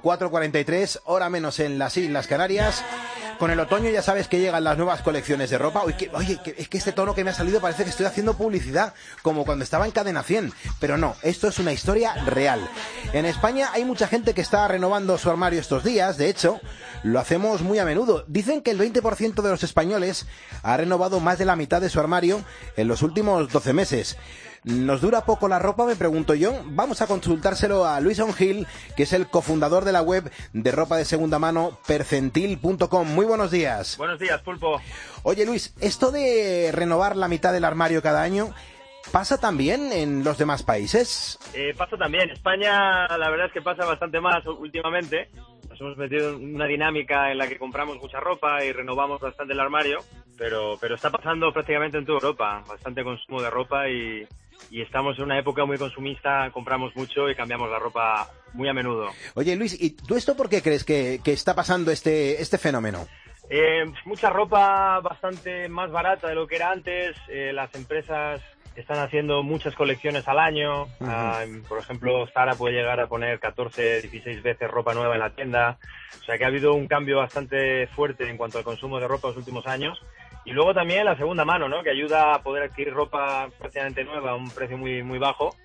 4:43, hora menos en las Islas Canarias. Con el otoño ya sabes que llegan las nuevas colecciones de ropa. Es que este tono que me ha salido parece que estoy haciendo publicidad, como cuando estaba en Cadena 100. Pero no, esto es una historia real. En España hay mucha gente que está renovando su armario estos días. De hecho, lo hacemos muy a menudo. Dicen que el 20% de los españoles ha renovado más de la mitad de su armario en los últimos 12 meses. ¿Nos dura poco la ropa?, me pregunto yo. Vamos a consultárselo a Luis Ongil, que es el cofundador de la web de ropa de segunda mano percentil.com. Muy buenos días. Buenos días, Pulpo. Oye, Luis, esto de renovar la mitad del armario cada año, ¿pasa también en los demás países? Pasa también. España, la verdad es que pasa bastante más últimamente. Nos hemos metido en una dinámica en la que compramos mucha ropa y renovamos bastante el armario, pero está pasando prácticamente en toda Europa. Bastante consumo de ropa y estamos en una época muy consumista, compramos mucho y cambiamos la ropa muy a menudo. Oye, Luis, ¿y tú esto por qué crees que está pasando este fenómeno? Mucha ropa bastante más barata de lo que era antes. Las empresas están haciendo muchas colecciones al año. Por ejemplo, Zara puede llegar a poner 14, 16 veces ropa nueva en la tienda. O sea que ha habido un cambio bastante fuerte en cuanto al consumo de ropa en los últimos años. Y luego también la segunda mano, ¿no?, que ayuda a poder adquirir ropa prácticamente nueva a un precio muy, muy bajo.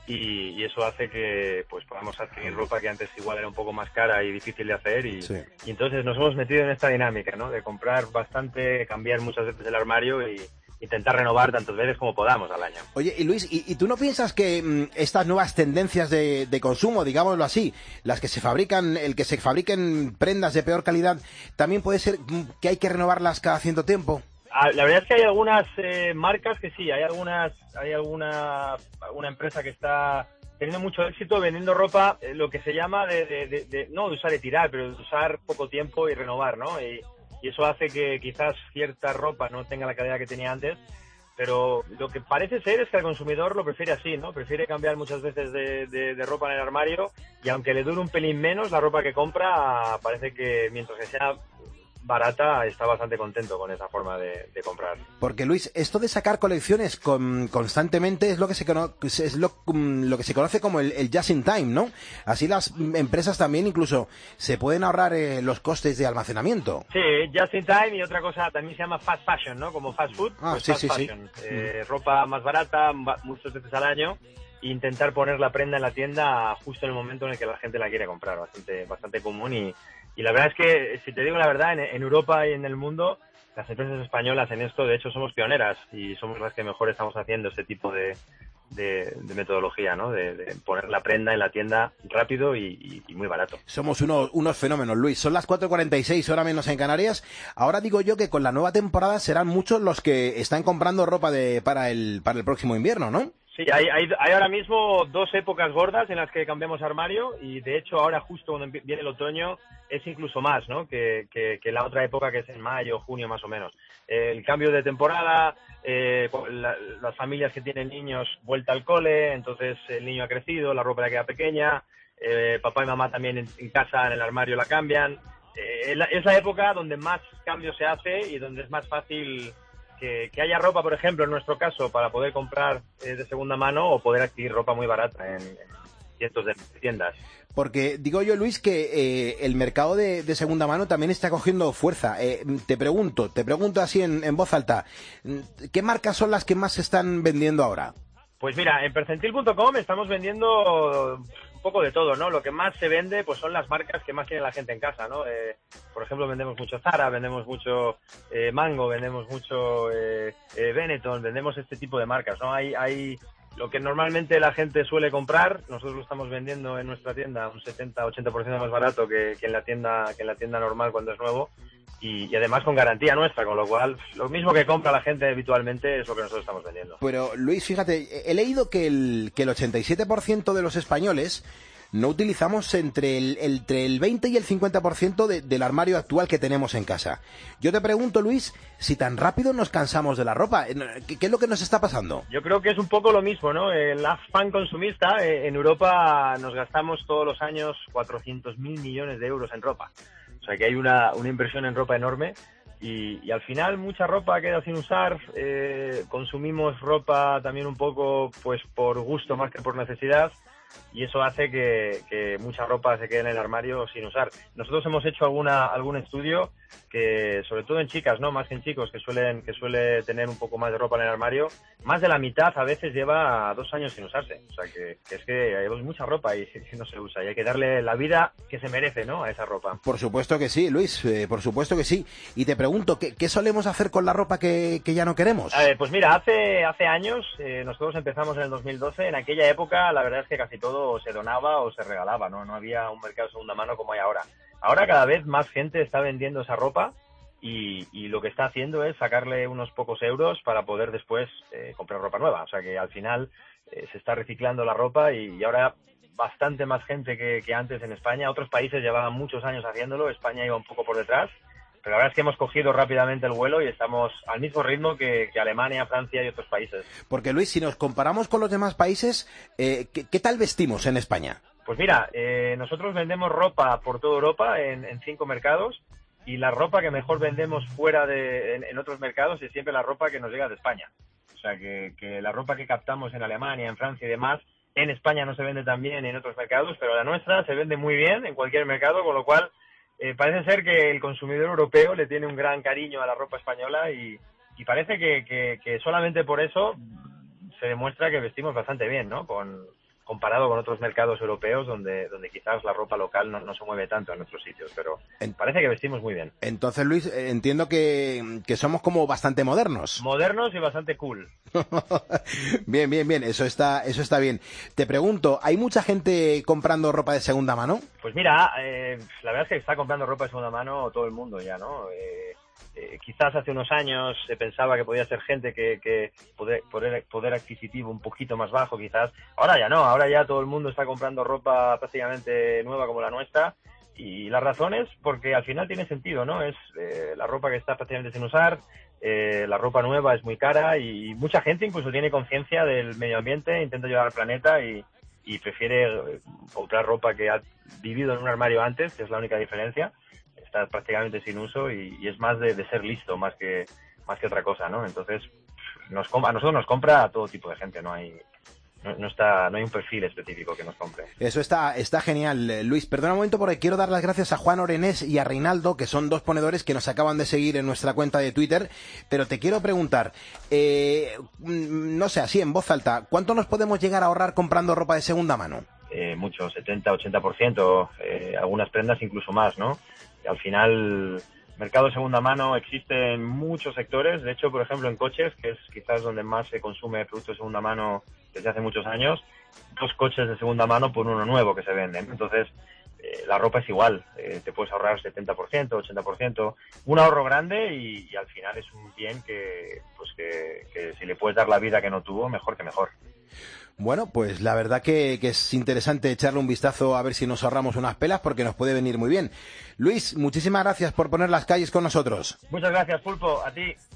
Y eso hace que pues podamos adquirir ropa que antes igual era un poco más cara y difícil de hacer. Y entonces nos hemos metido en esta dinámica, ¿no?, de comprar bastante, cambiar muchas veces el armario y intentar renovar tantas veces como podamos al año. Oye, y Luis, ¿y tú no piensas que estas nuevas tendencias de consumo, digámoslo así, las que se fabrican, el que se fabriquen prendas de peor calidad, también puede ser que hay que renovarlas cada cierto tiempo? La verdad es que hay algunas marcas que sí, hay alguna empresa que está teniendo mucho éxito vendiendo ropa, lo que se llama no de usar y tirar, pero de usar poco tiempo y renovar, ¿no? Y eso hace que quizás cierta ropa no tenga la calidad que tenía antes, pero lo que parece ser es que el consumidor lo prefiere así, ¿no? Prefiere cambiar muchas veces de ropa en el armario y aunque le dure un pelín menos la ropa que compra, parece que mientras que sea barata está bastante contento con esa forma de comprar. Porque, Luis, esto de sacar colecciones constantemente es lo que se lo que se conoce como el just in time, ¿no? Así las empresas también incluso se pueden ahorrar los costes de almacenamiento. Sí, just in time, y otra cosa también se llama fast fashion, ¿no? Como fast food, pues sí, fast sí, fashion. sí. Ropa más barata, muchas veces al año, e intentar poner la prenda en la tienda justo en el momento en el que la gente la quiere comprar. Bastante común y la verdad es que, si te digo la verdad, en Europa y en el mundo, las empresas españolas en esto, de hecho, somos pioneras y somos las que mejor estamos haciendo este tipo de metodología, ¿no? De poner la prenda en la tienda rápido y muy barato. Somos unos fenómenos, Luis. Son las 4:46, hora menos en Canarias. Ahora digo yo que con la nueva temporada serán muchos los que están comprando ropa para el próximo invierno, ¿no? Sí, hay ahora mismo dos épocas gordas en las que cambiamos armario y de hecho ahora justo cuando viene el otoño es incluso más, ¿no?, que la otra época que es en mayo, junio más o menos. El cambio de temporada, las familias que tienen niños vuelta al cole, entonces el niño ha crecido, la ropa le queda pequeña, papá y mamá también en casa en el armario la cambian. Es la época donde más cambio se hace y donde es más fácil que haya ropa, por ejemplo, en nuestro caso, para poder comprar de segunda mano o poder adquirir ropa muy barata en cientos de tiendas. Porque digo yo, Luis, que el mercado de segunda mano también está cogiendo fuerza. Te pregunto así en voz alta, ¿qué marcas son las que más se están vendiendo ahora? Pues mira, en percentil.com estamos vendiendo un poco de todo, ¿no? Lo que más se vende pues son las marcas que más tiene la gente en casa, ¿no? Por ejemplo, vendemos mucho Zara, vendemos mucho Mango, vendemos mucho Benetton, vendemos este tipo de marcas, ¿no? Hay lo que normalmente la gente suele comprar, nosotros lo estamos vendiendo en nuestra tienda un 70-80% más barato que en la tienda normal cuando es nuevo. Y además con garantía nuestra, con lo cual lo mismo que compra la gente habitualmente es lo que nosotros estamos vendiendo. Pero Luis, fíjate, he leído que el 87% de los españoles no utilizamos entre el 20 y el 50% del armario actual que tenemos en casa. Yo te pregunto, Luis, si tan rápido nos cansamos de la ropa, ¿qué es lo que nos está pasando? Yo creo que es un poco lo mismo, ¿no? El afán consumista, en Europa nos gastamos todos los años 400.000 millones de euros en ropa. O sea que hay una inversión en ropa enorme y al final mucha ropa queda sin usar, consumimos ropa también un poco pues por gusto más que por necesidad. y eso hace que mucha ropa se quede en el armario sin usar. Nosotros hemos hecho algún estudio que, sobre todo en chicas, ¿no? Más que en chicos, que suele tener un poco más de ropa en el armario, más de la mitad a veces lleva 2 años sin usarse. O sea, que es que hay mucha ropa y no se usa, y hay que darle la vida que se merece, ¿no? A esa ropa. Por supuesto que sí, Luis, por supuesto que sí. Y te pregunto, ¿qué solemos hacer con la ropa que ya no queremos? Pues mira, hace años, nosotros empezamos en el 2012, en aquella época la verdad es que casi todo se donaba o se regalaba, ¿no? No había un mercado de segunda mano como hay ahora. Ahora cada vez más gente está vendiendo esa ropa y lo que está haciendo es sacarle unos pocos euros para poder después comprar ropa nueva. O sea que al final se está reciclando la ropa y ahora bastante más gente que antes en España. Otros países llevaban muchos años haciéndolo, España iba un poco por detrás, pero la verdad es que hemos cogido rápidamente el vuelo y estamos al mismo ritmo que Alemania, Francia y otros países. Porque Luis, si nos comparamos con los demás países, ¿qué tal vestimos en España? Pues mira, nosotros vendemos ropa por toda Europa en 5 mercados, y la ropa que mejor vendemos fuera en otros mercados es siempre la ropa que nos llega de España. O sea, que la ropa que captamos en Alemania, en Francia y demás, en España no se vende tan bien en otros mercados, pero la nuestra se vende muy bien en cualquier mercado, con lo cual parece ser que el consumidor europeo le tiene un gran cariño a la ropa española y parece que solamente por eso se demuestra que vestimos bastante bien, ¿no? Comparado con otros mercados europeos donde quizás la ropa local no se mueve tanto en otros sitios, pero parece que vestimos muy bien. Entonces, Luis, entiendo que somos como bastante modernos. Modernos y bastante cool. Bien, eso está bien. Te pregunto, ¿hay mucha gente comprando ropa de segunda mano? Pues mira, la verdad es que está comprando ropa de segunda mano todo el mundo ya, ¿no? Quizás hace unos años se pensaba que podía ser gente que poder adquisitivo un poquito más bajo, quizás. Ahora ya no, ahora ya todo el mundo está comprando ropa prácticamente nueva como la nuestra, y la razón es porque al final tiene sentido, ¿no? Es la ropa que está prácticamente sin usar, la ropa nueva es muy cara y mucha gente incluso tiene conciencia del medio ambiente, intenta ayudar al planeta y prefiere comprar ropa que ha vivido en un armario antes, que es la única diferencia. Está prácticamente sin uso y es más de ser listo más que otra cosa, ¿no? Entonces a nosotros nos compra a todo tipo de gente, no hay un perfil específico que nos compre. Eso está genial, Luis. Perdona un momento porque quiero dar las gracias a Juan Orenés y a Reinaldo, que son 2 ponedores que nos acaban de seguir en nuestra cuenta de Twitter, pero te quiero preguntar, no sé, así en voz alta, ¿cuánto nos podemos llegar a ahorrar comprando ropa de segunda mano? Mucho, 70-80%, algunas prendas incluso más, ¿no? Al final, mercado de segunda mano existe en muchos sectores. De hecho, por ejemplo, en coches, que es quizás donde más se consume productos de segunda mano desde hace muchos años, 2 coches de segunda mano por uno nuevo que se venden. Entonces, la ropa es igual. Te puedes ahorrar 70%, 80%. Un ahorro grande y al final es un bien que si le puedes dar la vida que no tuvo, mejor que mejor. Bueno, pues la verdad que es interesante echarle un vistazo a ver si nos ahorramos unas pelas, porque nos puede venir muy bien. Luis, muchísimas gracias por poner las calles con nosotros. Muchas gracias, Pulpo, a ti.